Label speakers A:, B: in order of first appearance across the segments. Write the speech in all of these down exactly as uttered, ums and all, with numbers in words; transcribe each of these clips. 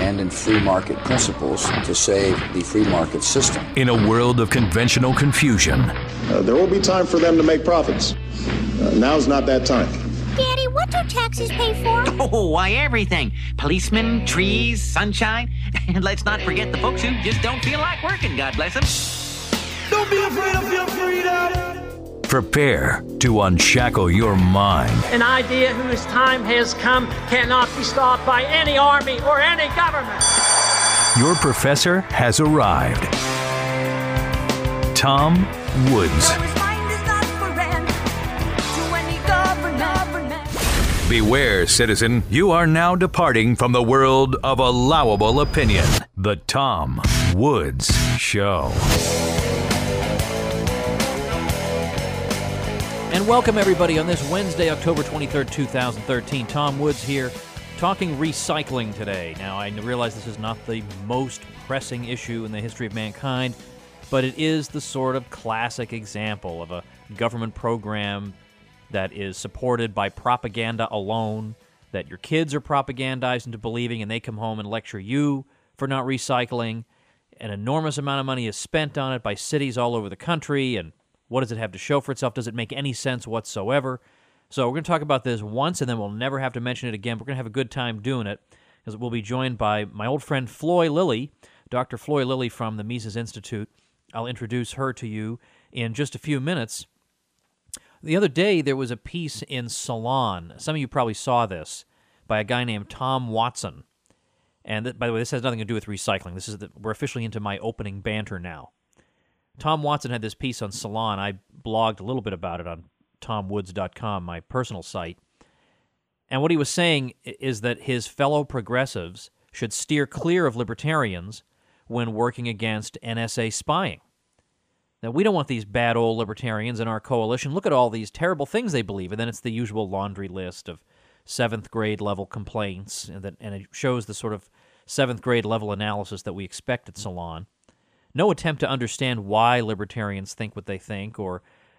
A: stand in free market principles to save the free market system.
B: In a world of conventional confusion,
C: uh, there will be time for them to make profits. Uh, now's not that time.
D: Daddy, what do taxes pay for?
E: Oh, why, everything. Policemen, trees, sunshine. And let's not forget the folks who just don't feel like working, God bless them.
F: Don't be afraid of your freedom.
B: Prepare to unshackle your mind.
G: An idea whose time has come cannot be stopped by any army or any government.
B: Your professor has arrived. Tom Woods. Beware, citizen, you are now departing from the world of allowable opinion. The Tom Woods Show.
H: And welcome, everybody, on this Wednesday, October twenty-third, two thousand thirteen. Tom Woods here, talking recycling today. Now, I realize this is not the most pressing issue in the history of mankind, but it is the sort of classic example of a government program that is supported by propaganda alone, that your kids are propagandized into believing, and they come home and lecture you for not recycling. An enormous amount of money is spent on it by cities all over the country, and what does it have to show for itself? Does it make any sense whatsoever? So we're going to talk about this once, and then we'll never have to mention it again. We're going to have a good time doing it, because we'll be joined by my old friend Floy Lilly, Doctor Floy Lilly from the Mises Institute. I'll introduce her to you in just a few minutes. The other day, there was a piece in Salon. Some of you probably saw this, by a guy named Tom Watson. And th- by the way, this has nothing to do with recycling. This is the, we're officially into my opening banter now. Tom Watson had this piece on Salon. I blogged a little bit about it on tom woods dot com, my personal site. And what he was saying is that his fellow progressives should steer clear of libertarians when working against N S A spying. Now, we don't want these bad old libertarians in our coalition. Look at all these terrible things they believe. And then it's the usual laundry list of seventh grade level complaints, and, that, and it shows the sort of seventh grade level analysis that we expect at Salon. No attempt to understand why libertarians think what they think, or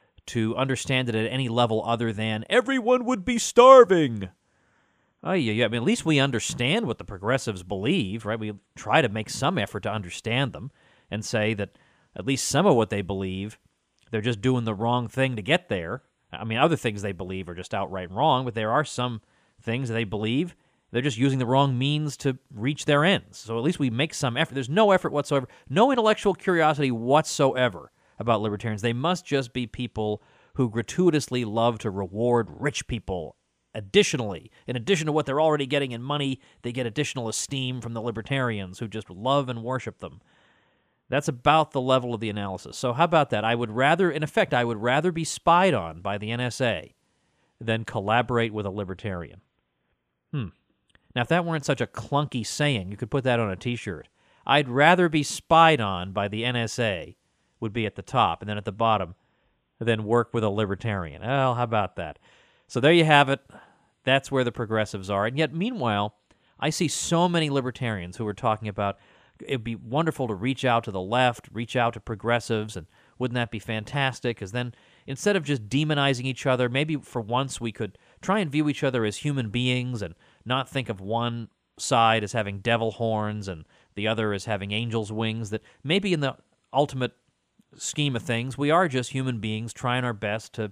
H: to understand it at any level other than everyone would be starving. Oh, yeah, yeah. I mean, at least we understand what the progressives believe, right? We try to make some effort to understand them and say that at least some of what they believe, they're just doing the wrong thing to get there. I mean, other things they believe are just outright wrong, but there are some things they believe they're just using the wrong means to reach their ends. So at least we make some effort. There's no effort whatsoever, no intellectual curiosity whatsoever about libertarians. They must just be people who gratuitously love to reward rich people. Additionally, in addition to what they're already getting in money, they get additional esteem from the libertarians who just love and worship them. That's about the level of the analysis. So how about that? I would rather, in effect, I would rather be spied on by the N S A than collaborate with a libertarian. Hmm. Now, if that weren't such a clunky saying, you could put that on a T-shirt. I'd rather be spied on by the N S A would be at the top, and then at the bottom, than work with a libertarian. Well, how about that? So there you have it. That's where the progressives are. And yet, meanwhile, I see so many libertarians who are talking about it'd be wonderful to reach out to the left, reach out to progressives, and wouldn't that be fantastic? Because then, instead of just demonizing each other, maybe for once we could try and view each other as human beings and not think of one side as having devil horns and the other as having angel's wings, that maybe in the ultimate scheme of things, we are just human beings trying our best to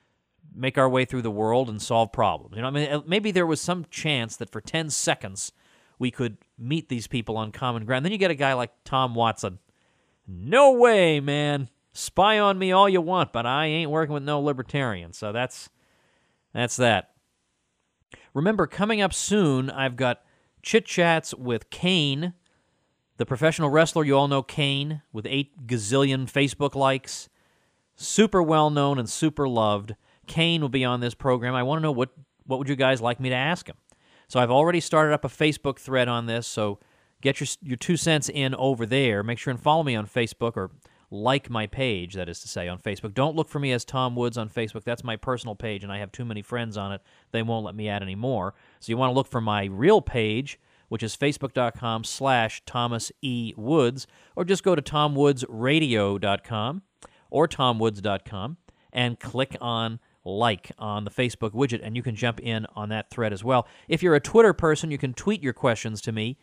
H: make our way through the world and solve problems. You know, I mean, maybe there was some chance that for ten seconds we could meet these people on common ground. Then you get a guy like Tom Watson. No way, man. Spy on me all you want, but I ain't working with no libertarians. So that's that's that. Remember, coming up soon, I've got chit-chats with Kane, the professional wrestler. You all know Kane, with eight gazillion Facebook likes. Super well-known and super loved. Kane will be on this program. I want to know what, what would you guys like me to ask him? So I've already started up a Facebook thread on this, so get your your two cents in over there. Make sure and follow me on Facebook, or like my page, that is to say, on Facebook. Don't look for me as Tom Woods on Facebook. That's my personal page, and I have too many friends on it. They won't let me add any more. So you want to look for my real page, which is facebook.com slash Thomas E. Woods, or just go to tom woods radio dot com or tom woods dot com and click on like on the Facebook widget, and you can jump in on that thread as well. If you're a Twitter person, you can tweet your questions to me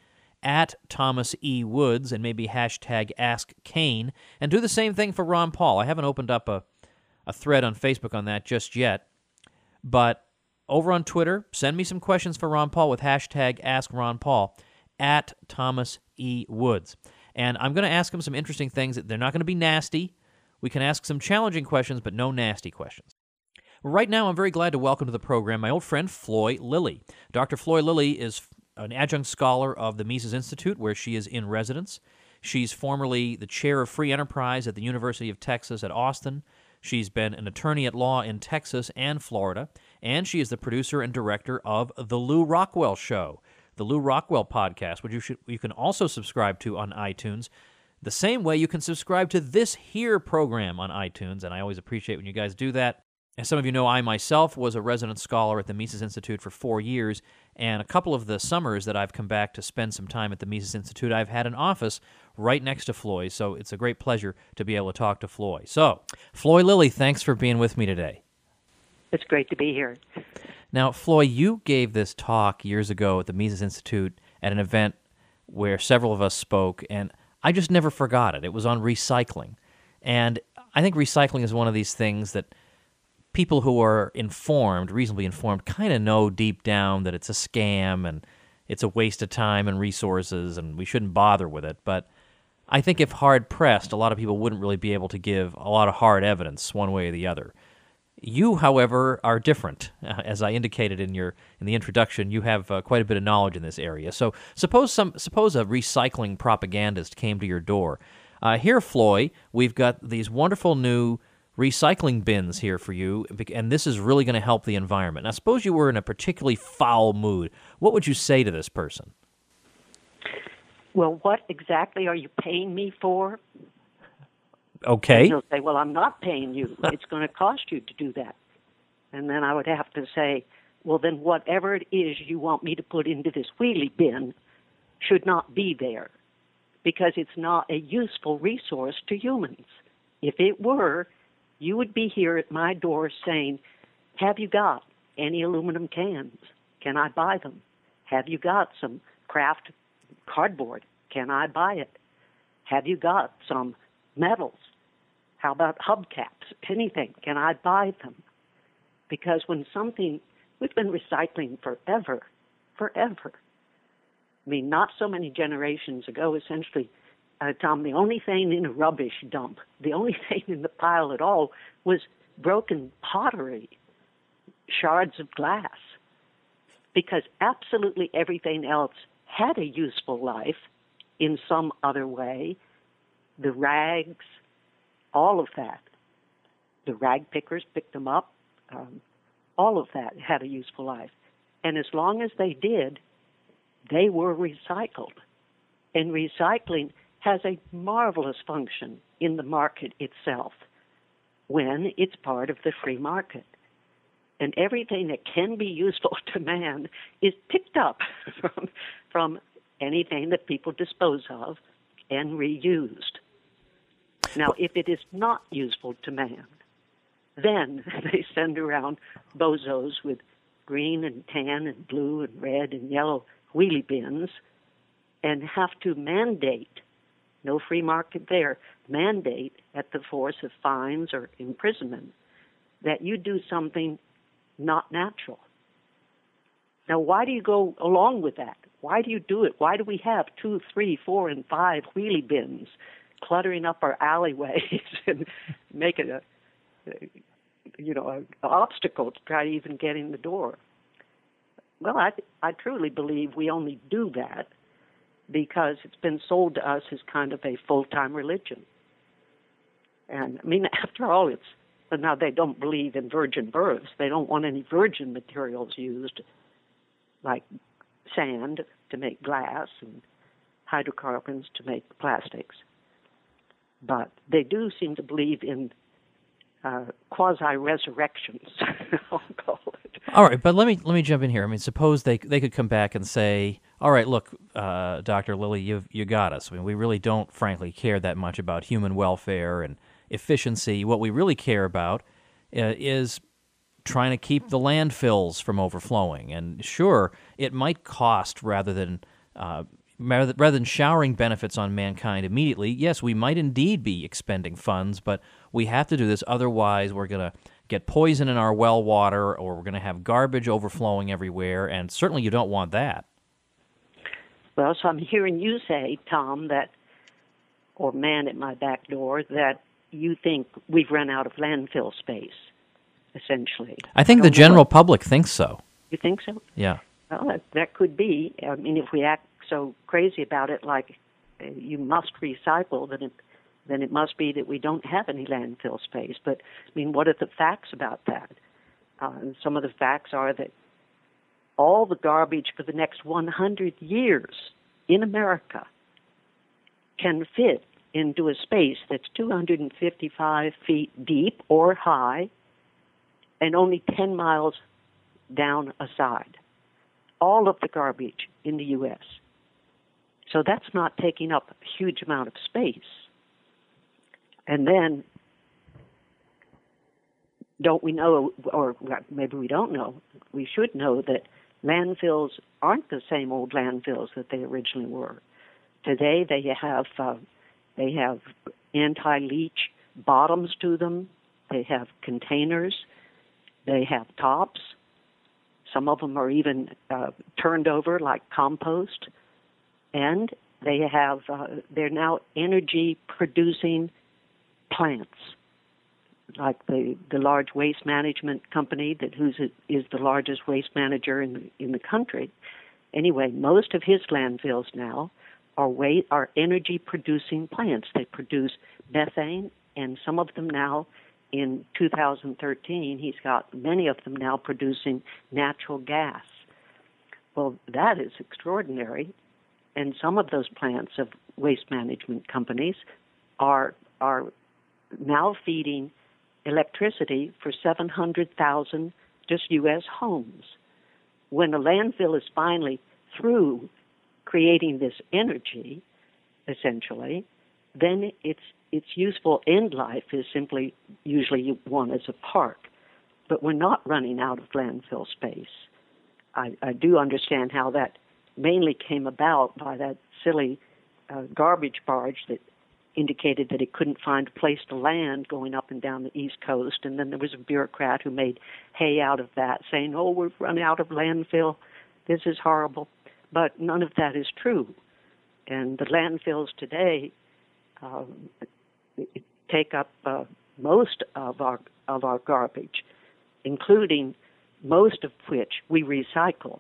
H: at Thomas E. Woods and maybe hashtag Ask Kane. And do the same thing for Ron Paul. I haven't opened up a, a thread on Facebook on that just yet. But over on Twitter, send me some questions for Ron Paul with hashtag Ask Ron Paul at Thomas E. Woods. And I'm going to ask him some interesting things. They're not going to be nasty. We can ask some challenging questions, but no nasty questions. Right now, I'm very glad to welcome to the program my old friend Floy Lilly. Doctor Floy Lilly is an adjunct scholar of the Mises Institute, where she is in residence. She's formerly the chair of free enterprise at the University of Texas at Austin. She's been an attorney at law in Texas and Florida, and she is the producer and director of The Lou Rockwell Show, the Lou Rockwell podcast, which you, should, you can also subscribe to on iTunes, the same way you can subscribe to this here program on iTunes, and I always appreciate when you guys do that. As some of you know, I myself was a resident scholar at the Mises Institute for four years, and a couple of the summers that I've come back to spend some time at the Mises Institute, I've had an office right next to Floy, so it's a great pleasure to be able to talk to Floy. So, Floy Lilly, thanks for being with me today.
I: It's great to be here.
H: Now, Floy, you gave this talk years ago at the Mises Institute at an event where several of us spoke, and I just never forgot it. It was on recycling, and I think recycling is one of these things that people who are informed, reasonably informed, kind of know deep down that it's a scam and it's a waste of time and resources and we shouldn't bother with it. But I think if hard-pressed, a lot of people wouldn't really be able to give a lot of hard evidence one way or the other. You, however, are different. Uh, as I indicated in your in the introduction, you have uh, quite a bit of knowledge in this area. So suppose some suppose a recycling propagandist came to your door. Uh, here, Floy, we've got these wonderful new recycling bins here for you, and this is really going to help the environment. Now, suppose you were in a particularly foul mood. What would you say to this person?
I: Well, what exactly are you paying me for?
H: Okay.
I: And he'll say, well, I'm not paying you. It's going to cost you to do that. And then I would have to say, well, then whatever it is you want me to put into this wheelie bin should not be there because it's not a useful resource to humans. If it were, you would be here at my door saying, have you got any aluminum cans? Can I buy them? Have you got some craft cardboard? Can I buy it? Have you got some metals? How about hubcaps? Anything? Can I buy them? Because when something, we've been recycling forever, forever. I mean, not so many generations ago, essentially, Uh, Tom, the only thing in a rubbish dump, the only thing in the pile at all was broken pottery, shards of glass, because absolutely everything else had a useful life in some other way. The rags, all of that. The rag pickers picked them up. Um, all of that had a useful life. And as long as they did, they were recycled. And recycling has a marvelous function in the market itself when it's part of the free market. And everything that can be useful to man is picked up from, from anything that people dispose of and reused. Now, if it is not useful to man, then they send around bozos with green and tan and blue and red and yellow wheelie bins and have to mandate, no free market there, mandate at the force of fines or imprisonment that you do something not natural. Now, why do you go along with that? Why do you do it? Why do we have two, three, four, and five wheelie bins cluttering up our alleyways and make it a, you know, an obstacle to try to even get in the door? Well, I, I truly believe we only do that because it's been sold to us as kind of a full-time religion. And, I mean, after all, it's, now they don't believe in virgin births. They don't want any virgin materials used, like sand to make glass and hydrocarbons to make plastics. But they do seem to believe in uh, quasi-resurrections, I'll call it.
H: All right, but let me let me jump in here. I mean, suppose they they could come back and say, all right, look, uh, Doctor Lilly, you you got us. I mean, we really don't, frankly, care that much about human welfare and efficiency. What we really care about uh, is trying to keep the landfills from overflowing. And sure, it might cost rather than uh, rather rather than showering benefits on mankind immediately, yes, we might indeed be expending funds, but we have to do this. Otherwise, we're going to get poison in our well water, or we're going to have garbage overflowing everywhere, and certainly you don't want that.
I: Well, so I'm hearing you say, Tom, that, or man at my back door, that you think we've run out of landfill space, essentially.
H: I think
I: I
H: the general
I: what,
H: public thinks so.
I: You think so?
H: Yeah.
I: Well, that, that could be. I mean, if we act so crazy about it, like uh, you must recycle, then it, then it must be that we don't have any landfill space. But, I mean, what are the facts about that? Uh, and some of the facts are that all the garbage for the next one hundred years in America can fit into a space that's two hundred fifty-five feet deep or high and only ten miles down a side. All of the garbage in the U S So that's not taking up a huge amount of space. And then, don't we know, or maybe we don't know, we should know that landfills aren't the same old landfills that they originally were. Today they have uh, they have anti-leach bottoms to them. They have containers. They have tops. Some of them are even uh, turned over like compost. And they have uh, they're now energy-producing plants, like the, the large waste management company that who's a, is the largest waste manager in the, in the country. Anyway, most of his landfills now are wa- are energy-producing plants. They produce methane, and some of them now, in two thousand thirteen, he's got many of them now producing natural gas. Well, that is extraordinary, and some of those plants of waste management companies are are now feeding electricity for seven hundred thousand just U S homes. When a landfill is finally through creating this energy, essentially, then its its useful end life is simply usually one as a park. But we're not running out of landfill space. I, I do understand how that mainly came about by that silly uh, garbage barge that indicated that it couldn't find a place to land going up and down the East Coast, and then there was a bureaucrat who made hay out of that, saying, oh, we've run out of landfill, this is horrible. But none of that is true. And the landfills today um, take up uh, most of our of our garbage, including most of which we recycle.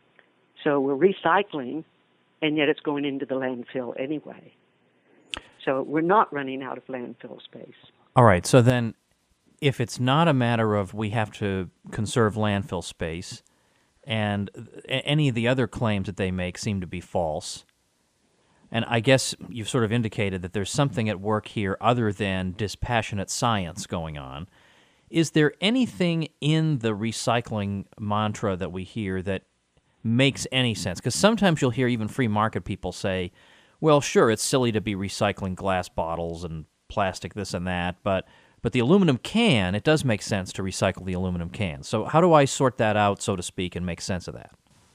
I: So we're recycling, and yet it's going into the landfill anyway. So we're not running out of landfill space.
H: All right, so then if it's not a matter of we have to conserve landfill space, and any of the other claims that they make seem to be false, and I guess you've sort of indicated that there's something at work here other than dispassionate science going on, is there anything in the recycling mantra that we hear that makes any sense? Because sometimes you'll hear even free market people say, well, sure, it's silly to be recycling glass bottles and plastic, this and that, but but the aluminum can, it does make sense to recycle the aluminum can. So how do I sort that out, so to speak, and make sense of that?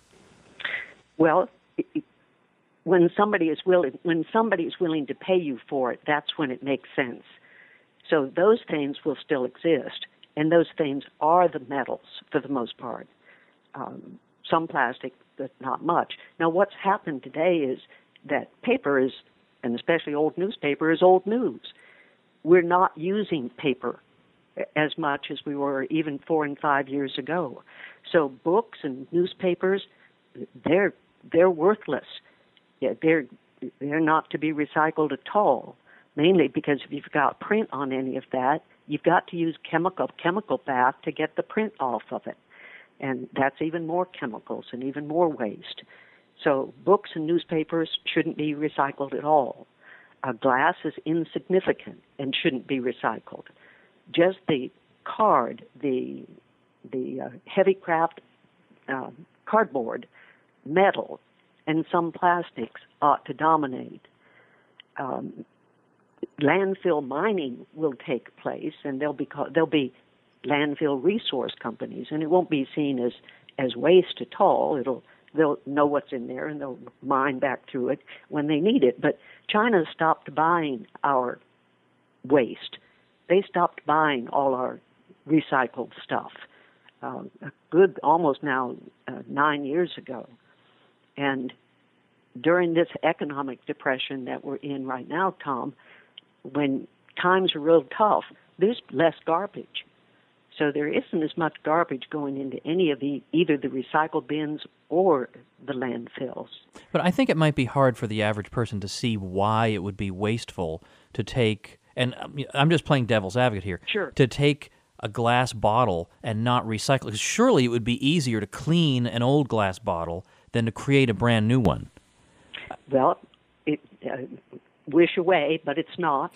I: Well, when somebody is willing, when somebody is willing to pay you for it, that's when it makes sense. So those things will still exist, and those things are the metals for the most part. Um, some plastic, but not much. Now, what's happened today is that paper is, and especially old newspaper, is old news. We're not using paper as much as we were even four and five years ago. So books and newspapers, they're they're worthless. Yeah, they're they're not to be recycled at all. Mainly because if you've got print on any of that, you've got to use chemical chemical bath to get the print off of it, and that's even more chemicals and even more waste. So books and newspapers shouldn't be recycled at all. Uh, glass is insignificant and shouldn't be recycled. Just the card, the the uh, heavy craft uh, cardboard, metal, and some plastics ought to dominate. Um, landfill mining will take place, and there'll be co- there'll be landfill resource companies, and it won't be seen as as waste at all. It'll they'll know what's in there and they'll mine back through it when they need it. But China stopped buying our waste. They stopped buying all our recycled stuff uh, a good almost now uh, nine years ago. And during this economic depression that we're in right now, Tom, when times are real tough, there's less garbage. So there isn't as much garbage going into any of the either the recycle bins or the landfills.
H: But I think it might be hard for the average person to see why it would be wasteful to take, and I'm just playing devil's advocate here,
I: sure.
H: to take a glass bottle and not recycle it. 'Cause surely it would be easier to clean an old glass bottle than to create a brand new one.
I: Well, it uh, wish away, but it's not.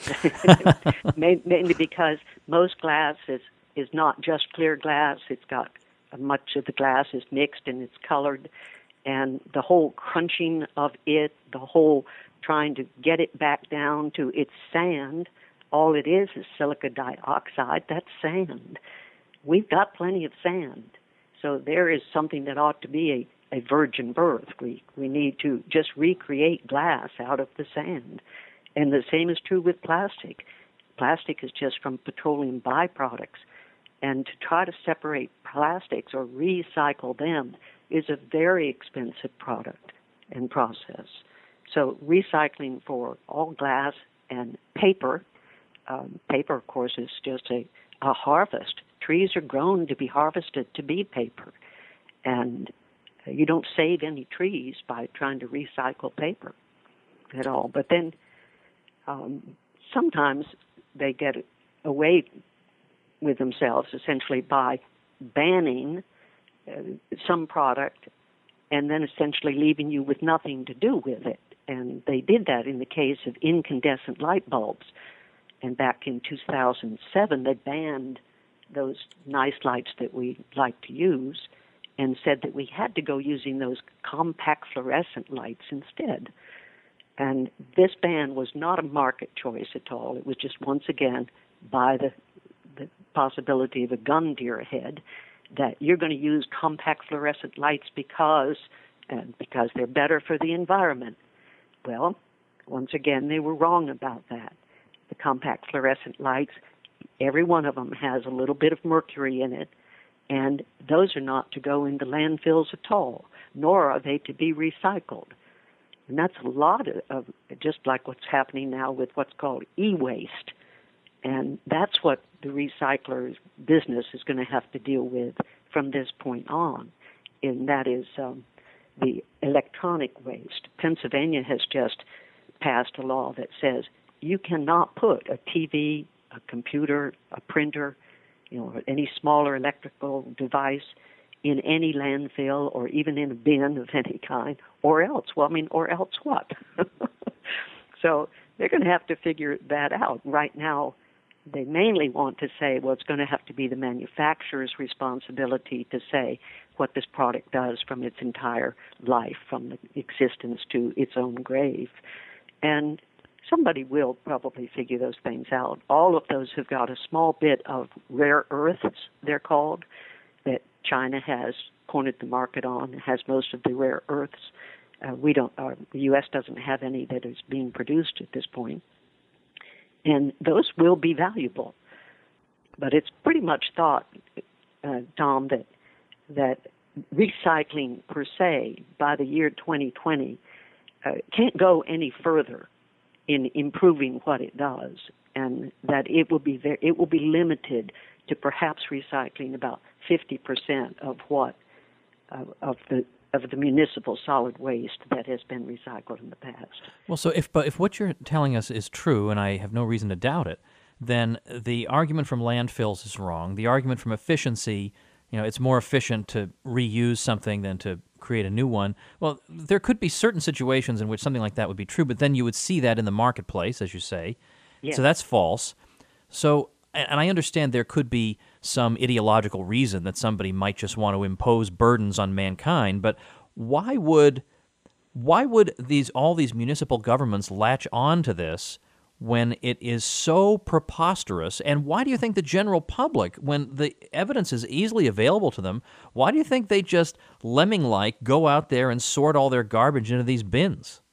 I: Mainly because most glass is, is not just clear glass. It's got uh, much of the glass is mixed and it's colored, and the whole crunching of it, the whole trying to get it back down to its sand, all it is is silica dioxide. That's sand. We've got plenty of sand. So there is something that ought to be a, a virgin birth. We, we need to just recreate glass out of the sand. And the same is true with plastic. Plastic is just from petroleum byproducts. And to try to separate plastics or recycle them is a very expensive product and process. So recycling for all glass and paper, um, paper, of course, is just a, a harvest. Trees are grown to be harvested to be paper. And you don't save any trees by trying to recycle paper at all. But then um, sometimes they get away with themselves essentially by banning uh, some product and then essentially leaving you with nothing to do with it. And they did that in the case of incandescent light bulbs. And back in two thousand seven, they banned those nice lights that we like to use and said that we had to go using those compact fluorescent lights instead. And this ban was not a market choice at all. It was just, once again, by the, the possibility of a gun to your head, that you're going to use compact fluorescent lights because, uh, because they're better for the environment. Well, once again, they were wrong about that. The compact fluorescent lights, every one of them has a little bit of mercury in it, and those are not to go into landfills at all, nor are they to be recycled. And that's a lot of, of just like what's happening now with what's called e-waste. And that's what the recycler's business is going to have to deal with from this point on, and that is um, the electronic waste. Pennsylvania has just passed a law that says you cannot put a T V, a computer, a printer, you know, any smaller electrical device in any landfill or even in a bin of any kind, or else. Well, I mean, or else what? So they're going to have to figure that out. Right now, they mainly want to say, well, it's going to have to be the manufacturer's responsibility to say what this product does from its entire life, from the existence to its own grave. And somebody will probably figure those things out. All of those have got a small bit of rare earths, they're called, that China has cornered the market on, has most of the rare earths. Uh, we don't, uh, the U S doesn't have any that is being produced at this point. And those will be valuable. But it's pretty much thought, uh, Tom, that that recycling per se by the year twenty twenty uh, can't go any further in improving what it does, and that it will be very, it will be limited to perhaps recycling about fifty percent of what uh, of the of the municipal solid waste that has been recycled in the past.
H: Well, so if but if what you're telling us is true, and I have no reason to doubt it, then the argument from landfills is wrong. The argument from efficiency, you know, it's more efficient to reuse something than to create a new one. Well, there could be certain situations in which something like that would be true, but then you would see that in the marketplace, as you say.
I: Yes.
H: So that's false. So, and I understand there could be some ideological reason that somebody might just want to impose burdens on mankind, but why would why would these all these municipal governments latch on to this when it is so preposterous? And why do you think the general public, when the evidence is easily available to them, why do you think they just lemming-like go out there and sort all their garbage into these bins?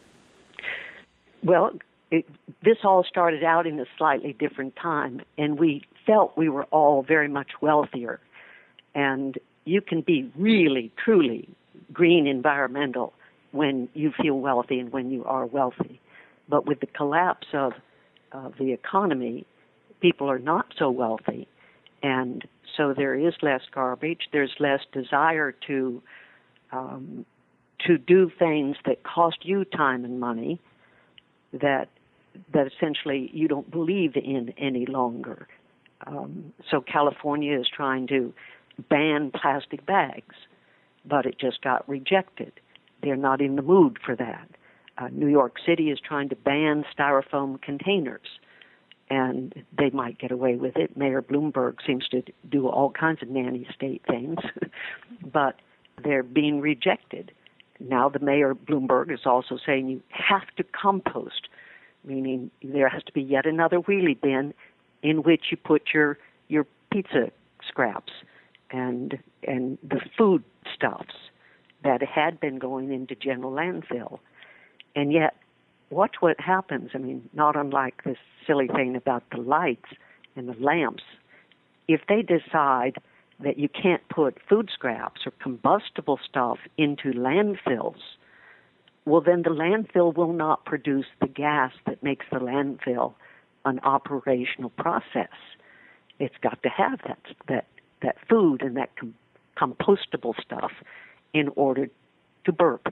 I: Well, it, this all started out in a slightly different time, and we felt we were all very much wealthier. And you can be really, truly green environmental when you feel wealthy and when you are wealthy. But with the collapse of, of the economy, people are not so wealthy, and so there is less garbage. There's less desire to um, to do things that cost you time and money that that essentially you don't believe in any longer. Um, so California is trying to ban plastic bags, but it just got rejected. They're not in the mood for that. Uh, New York City is trying to ban styrofoam containers, and they might get away with it. Mayor Bloomberg seems to do all kinds of nanny state things, but they're being rejected. Now the Mayor Bloomberg is also saying you have to compost, meaning there has to be yet another wheelie bin in which you put your your pizza scraps and and the food stuffs that had been going into general landfill. And yet, watch what happens. I mean, not unlike this silly thing about the lights and the lamps. If they decide that you can't put food scraps or combustible stuff into landfills, well, then the landfill will not produce the gas that makes the landfill an operational process. It's got to have that that, that food and that com- compostable stuff in order to burp.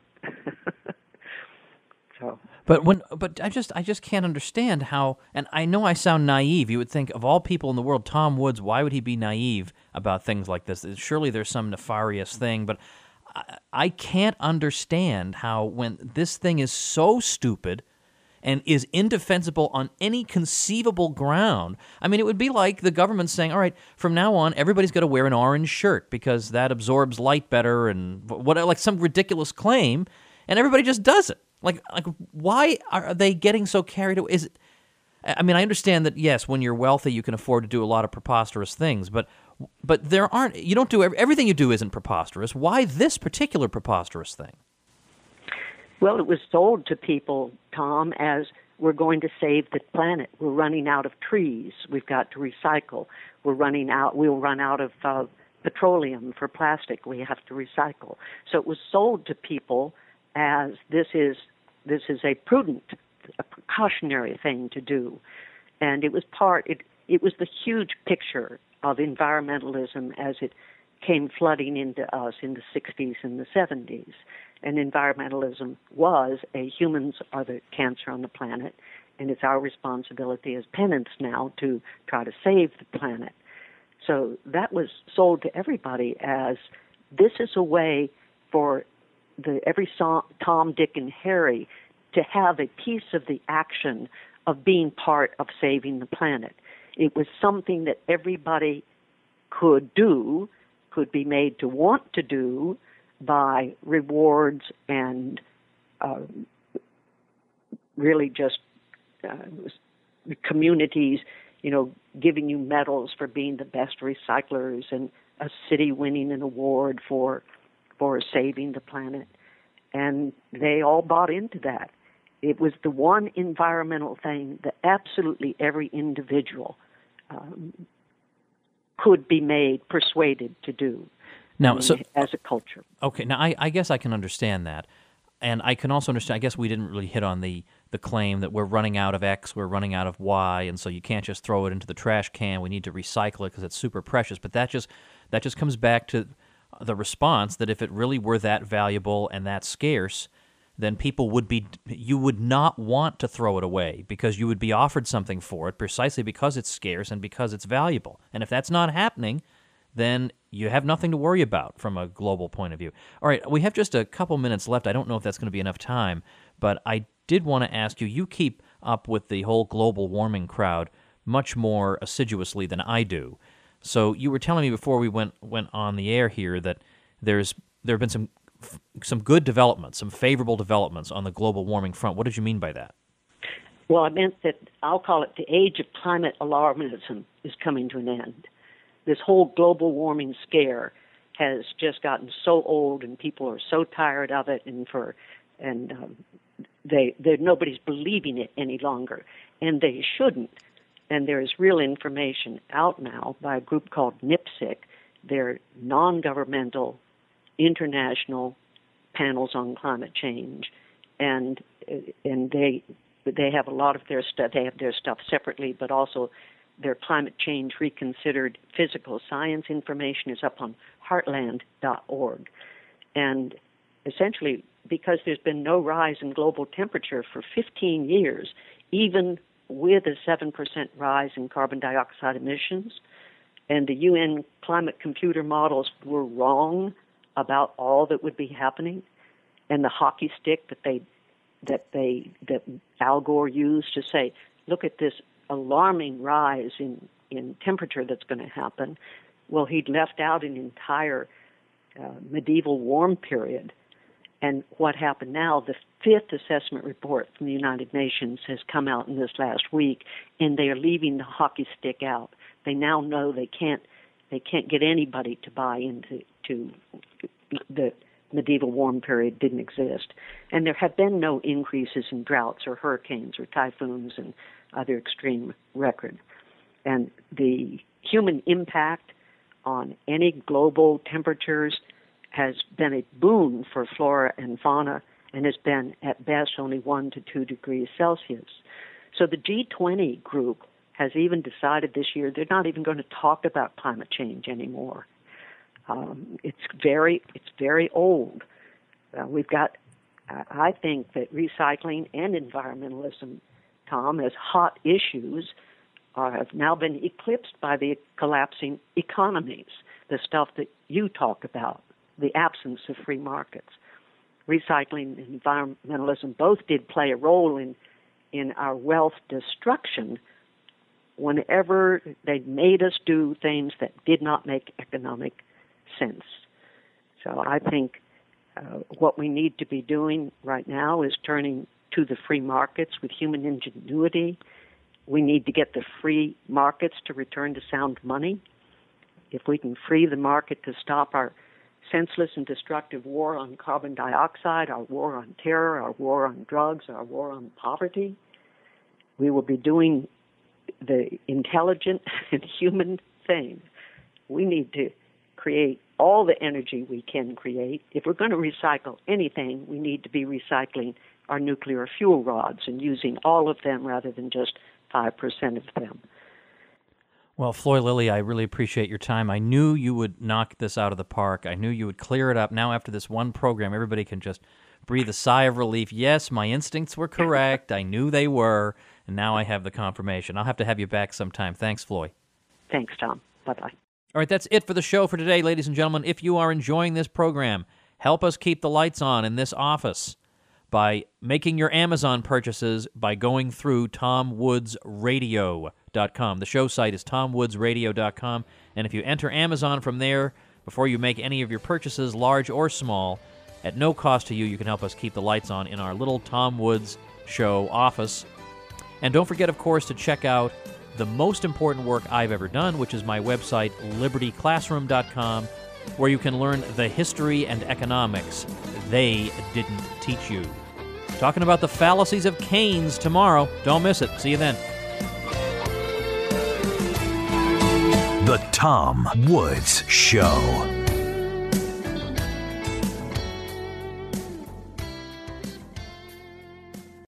I: So.
H: But when, but I just, I just can't understand how. And I know I sound naive. You would think of all people in the world, Tom Woods. Why would he be naive about things like this? Surely there's some nefarious thing. But I, I can't understand how, when this thing is so stupid and is indefensible on any conceivable ground. I mean, it would be like the government saying, "All right, from now on, everybody's got to wear an orange shirt because that absorbs light better," and what, like some ridiculous claim, and everybody just does it. Like, like, why are they getting so carried away? Is it, I mean, I understand that, yes, when you're wealthy, you can afford to do a lot of preposterous things, but but there aren't, you don't do, everything you do isn't preposterous. Why this particular preposterous thing?
I: Well, it was sold to people, Tom, as we're going to save the planet. We're running out of trees. We've got to recycle. We're running out, we'll run out of uh, petroleum for plastic. We have to recycle. So it was sold to people as this is This is a prudent, a precautionary thing to do. And it was part, it, it was the huge picture of environmentalism as it came flooding into us in the sixties and the seventies. And environmentalism was a humans are the cancer on the planet, and it's our responsibility as penance now to try to save the planet. So that was sold to everybody as this is a way for the every song, Tom, Dick, and Harry to have a piece of the action of being part of saving the planet. It was something that everybody could do, could be made to want to do by rewards and uh, really just uh, communities, you know, giving you medals for being the best recyclers and a city winning an award for for saving the planet. And they all bought into that. It was the one environmental thing that absolutely every individual um, could be made, persuaded to do
H: now,
I: I mean,
H: so,
I: as a culture.
H: Okay, now I, I guess I can understand that. And I can also understand, I guess we didn't really hit on the, the claim that we're running out of X, we're running out of Y, and so you can't just throw it into the trash can. We need to recycle it because it's super precious. But that just that just comes back to the response that if it really were that valuable and that scarce, then people would be, you would not want to throw it away because you would be offered something for it precisely because it's scarce and because it's valuable. And if that's not happening, then you have nothing to worry about from a global point of view. All right, we have just a couple minutes left. I don't know if that's going to be enough time, but I did want to ask you, you keep up with the whole global warming crowd much more assiduously than I do. So you were telling me before we went went on the air here that there's there have been some some good developments, some favorable developments on the global warming front. What did you mean by that?
I: Well, I meant that I'll call it the age of climate alarmism is coming to an end. This whole global warming scare has just gotten so old, and people are so tired of it, and for and um, they they nobody's believing it any longer, and they shouldn't. And there is real information out now by a group called NIPSIC. They're non-governmental, international panels on climate change, and and they they have a lot of their stuff. They have their stuff separately, but also their climate change reconsidered physical science information is up on heartland dot org. And essentially, because there's been no rise in global temperature for fifteen years, even with a seven percent rise in carbon dioxide emissions, and the U N climate computer models were wrong about all that would be happening, and the hockey stick that they that they that Al Gore used to say, look at this alarming rise in, in temperature that's going to happen. Well, he'd left out an entire uh, medieval warm period. And what happened now, the fifth assessment report from the United Nations has come out in this last week, and they are leaving the hockey stick out. They now know they can't they can't get anybody to buy into to the medieval warm period didn't exist. And there have been no increases in droughts or hurricanes or typhoons and other extreme records. And the human impact on any global temperatures has been a boon for flora and fauna, and has been at best only one to two degrees Celsius. So the G twenty group has even decided this year they're not even going to talk about climate change anymore. Um, it's very, it's very old. Uh, we've got, uh, I think that recycling and environmentalism, Tom, as hot issues, uh, have now been eclipsed by the collapsing economies, the stuff that you talk about, the absence of free markets. Recycling and environmentalism both did play a role in, in our wealth destruction whenever they made us do things that did not make economic sense. So I think uh, what we need to be doing right now is turning to the free markets with human ingenuity. We need to get the free markets to return to sound money. If we can free the market to stop our senseless and destructive war on carbon dioxide, our war on terror, our war on drugs, our war on poverty, we will be doing the intelligent and human thing. We need to create all the energy we can create. If we're going to recycle anything, we need to be recycling our nuclear fuel rods and using all of them rather than just five percent of them.
H: Well, Floy Lilly, I really appreciate your time. I knew you would knock this out of the park. I knew you would clear it up. Now, after this one program, everybody can just breathe a sigh of relief. Yes, my instincts were correct. I knew they were, and now I have the confirmation. I'll have to have you back sometime. Thanks, Floy.
I: Thanks, Tom. Bye-bye.
H: All right, that's it for the show for today, ladies and gentlemen. If you are enjoying this program, help us keep the lights on in this office by making your Amazon purchases by going through tom woods radio dot com. The show site is tom woods radio dot com, and if you enter Amazon from there before you make any of your purchases, large or small, at no cost to you, you can help us keep the lights on in our little Tom Woods Show office. And don't forget, of course, to check out the most important work I've ever done, which is my website, liberty classroom dot com, where you can learn the history and economics they didn't teach you. Talking about the fallacies of Keynes tomorrow. Don't miss it. See you then.
B: The Tom Woods Show.